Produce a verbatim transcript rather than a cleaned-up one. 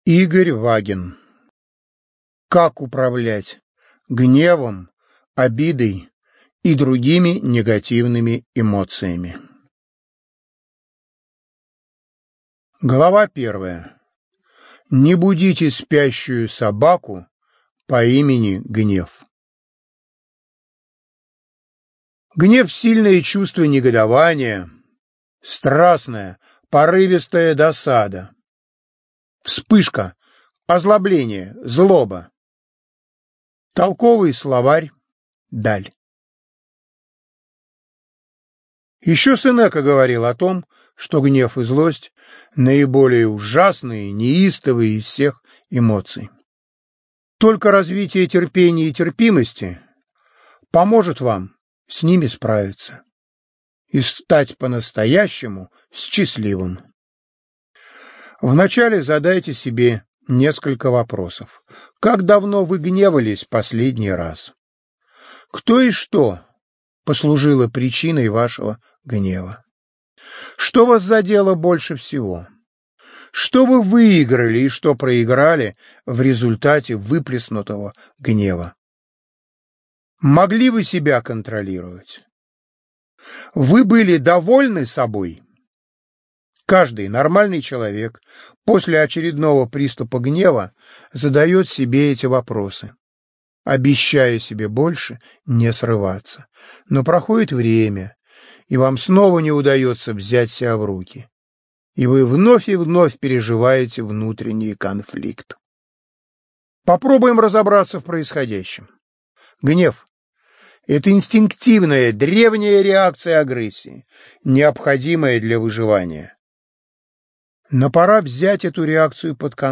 Игорь Вагин. Как управлять гневом, обидой и другими негативными эмоциями? Глава первая. Не будите спящую собаку по имени Гнев. Гнев — сильное чувство негодования, страстная, порывистая досада, вспышка, озлобление, злоба. Толковый словарь Даль. Еще Сенека говорил о том, что гнев и злость — наиболее ужасные, неистовые из всех эмоций. Только развитие терпения и терпимости поможет вам с ними справиться и стать по-настоящему счастливым. Вначале задайте себе несколько вопросов. Как давно вы гневались последний раз? Кто и что послужило причиной вашего гнева? Что вас задело больше всего? Что вы выиграли и что проиграли в результате выплеснутого гнева? Могли вы себя контролировать? Вы были довольны собой? Каждый нормальный человек после очередного приступа гнева задает себе эти вопросы, обещая себе больше не срываться. Но проходит время, и вам снова не удается взять себя в руки, и вы вновь и вновь переживаете внутренний конфликт. Попробуем разобраться в происходящем. Гнев — это инстинктивная, древняя реакция агрессии, необходимая для выживания. Но пора взять эту реакцию под контроль.